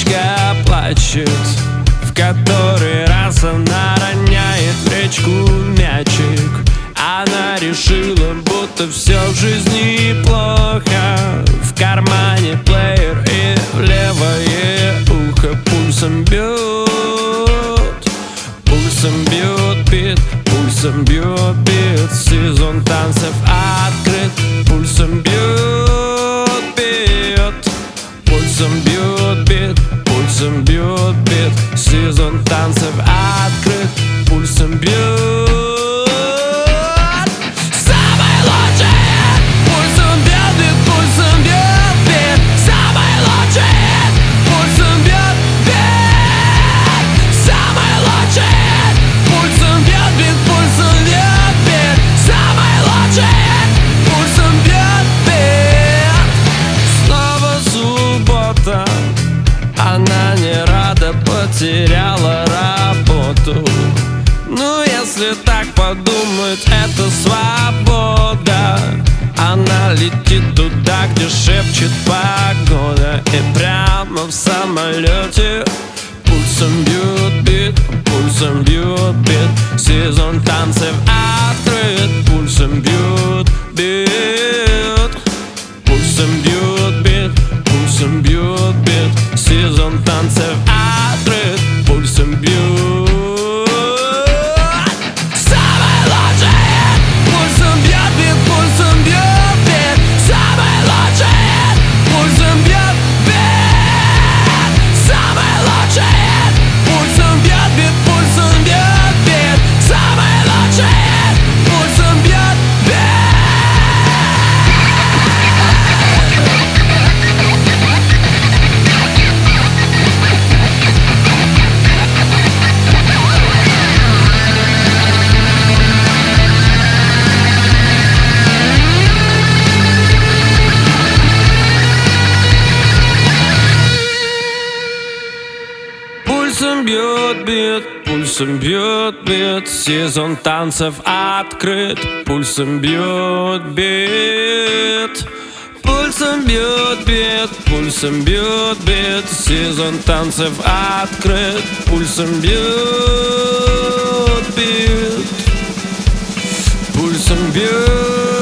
речка плачет, в который раз она роняет в речку мячик. Она решила, будто все в жизни плохо. В кармане плеер и в левое ухо пульсом бьет. Пульсом бьет бит, пульсом бьет бит. Сезон танцев открыт. Пульсом бьет бит, пульсом бьет бит, пульсом бьет бит. Сезон танцев открыт. Пульсом бьет. Она не рада, потеряла работу. Ну, если так подумать, это свобода. Она летит туда, где шепчет погода. И прямо в самолете пульсом бьет бит, пульсом бьет бит. Сезон танцев открыт. Пульсом бьет бит, пульсом бьет бит, пульсом бьет бит. Сезон танцев открыт. Пульсом бьет. Самый лучший хит. Пульсом бьет бит, пульсом бьет бит. Самый лучший хит. Пульсом бьет бит. Самый лучший хит. Пульсом бьет бит, пульсом бьет бит. Самый лучший хит. Пульсом бьет бит. Пульсом бьет бит, пульсом бьет бит. Сезон танцев открыт. Пульсом бьет бит, пульсом бьет бит, пульсом бьет бит. Сезон танцев открыт. Пульсом бьет бит, пульсом бьет.